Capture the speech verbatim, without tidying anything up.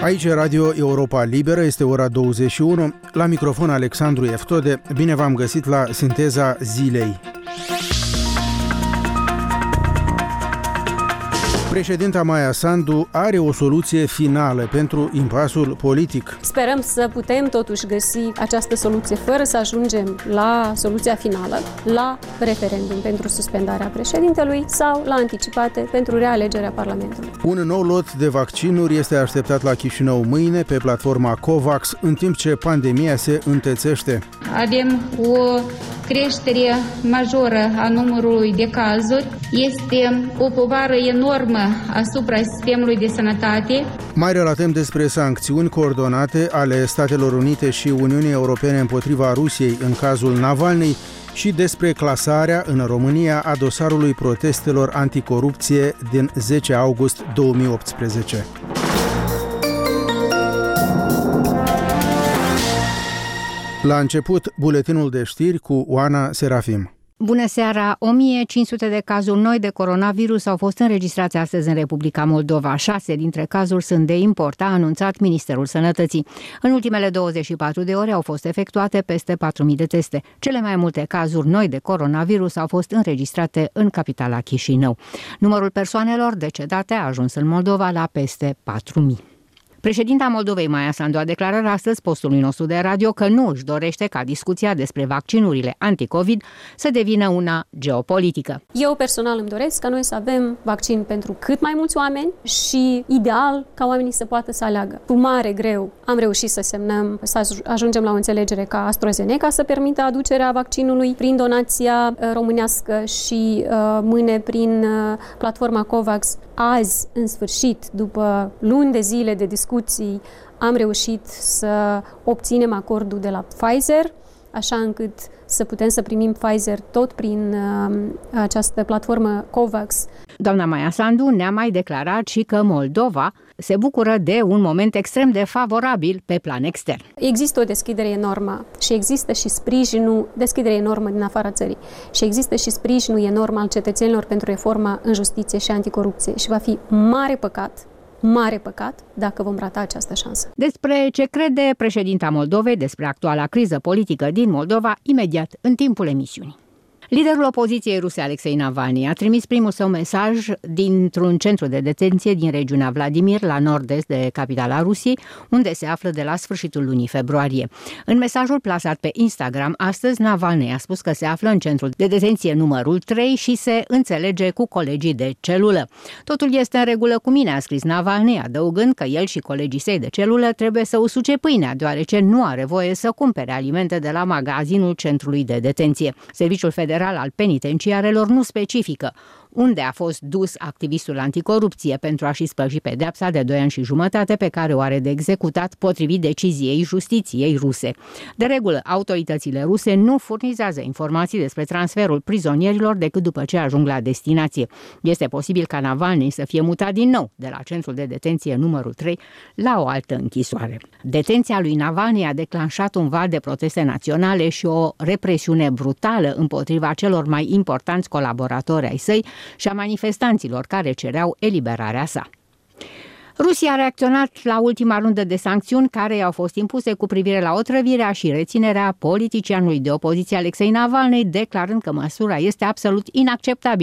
Aici e Radio Europa Liberă, este ora douăzeci și unu. La microfon Alexandru Eftode. Bine v-am găsit la Sinteza Zilei. Președinta Maia Sandu are o soluție finală pentru impasul politic. Sperăm să putem totuși găsi această soluție fără să ajungem la soluția finală, la referendum pentru suspendarea președintelui sau la anticipate pentru realegerea Parlamentului. Un nou lot de vaccinuri este așteptat la Chișinău mâine pe platforma COVAX, în timp ce pandemia se întețește. Avem o creștere majoră a numărului de cazuri. Este o povară enormă asupra sistemului de sănătate. Mai relatem despre sancțiuni coordonate ale Statelor Unite și Uniunii Europene împotriva Rusiei în cazul Navalny și despre clasarea în România a dosarului protestelor anticorupție din zece august două mii optsprezece. La început, buletinul de știri cu Oana Serafim. Bună seara! o mie cinci sute de cazuri noi de coronavirus au fost înregistrați astăzi în Republica Moldova. Șase dintre cazuri sunt de import, a anunțat Ministerul Sănătății. În ultimele douăzeci și patru de ore au fost efectuate peste patru mii de teste. Cele mai multe cazuri noi de coronavirus au fost înregistrate în capitala Chișinău. Numărul persoanelor decedate a ajuns în Moldova la peste patru mii. Președinta Moldovei, Maia Sandu, a declarat astăzi postului nostru de radio că nu își dorește ca discuția despre vaccinurile anti-Covid să devină una geopolitică. Eu personal îmi doresc ca noi să avem vaccin pentru cât mai mulți oameni și ideal ca oamenii să poată să aleagă. Cu mare greu am reușit să semnăm, să ajungem la o înțelegere ca AstraZeneca să permită aducerea vaccinului prin donația românească și uh, mâine prin uh, platforma COVAX. Azi, în sfârșit, după luni de zile de discuții, am reușit să obținem acordul de la Pfizer, așa încât să putem să primim Pfizer tot prin uh, această platformă COVAX. Doamna Maia Sandu ne-a mai declarat și că Moldova se bucură de un moment extrem de favorabil pe plan extern. Există o deschidere enormă și există și sprijinul, deschidere enormă din afara țării și există și sprijinul enorm al cetățenilor pentru reforma în justiție și anticorupție și va fi mare păcat Mare păcat dacă vom rata această șansă. Despre ce crede președinta Moldovei despre actuala criză politică din Moldova, imediat în timpul emisiunii. Liderul opoziției ruse Alexei Navalny a trimis primul său mesaj dintr-un centru de detenție din regiunea Vladimir, la nord-est de capitala Rusiei, unde se află de la sfârșitul lunii februarie. În mesajul plasat pe Instagram, astăzi Navalny a spus că se află în centrul de detenție numărul trei și se înțelege cu colegii de celulă. Totul este în regulă cu mine, a scris Navalny, adăugând că el și colegii săi de celulă trebuie să usuce pâinea, deoarece nu are voie să cumpere alimente de la magazinul centrului de detenție. Serviciul Federal al penitenciarelor nu specifică unde a fost dus activistul anticorupție pentru a-și spăși pedeapsa de doi ani și jumătate pe care o are de executat potrivit deciziei justiției ruse. De regulă, autoritățile ruse nu furnizează informații despre transferul prizonierilor decât după ce ajung la destinație. Este posibil ca Navalny să fie mutat din nou de la centrul de detenție numărul trei la o altă închisoare. Detenția lui Navalny a declanșat un val de proteste naționale și o represiune brutală împotriva celor mai importanți colaboratori ai săi și a manifestanților care cereau eliberarea sa. Rusia a reacționat la ultima rundă de sancțiuni care i-au fost impuse cu privire la otrăvirea și reținerea politicianului de opoziție Alexei Navalny, declarând că măsura este absolut inacceptabilă.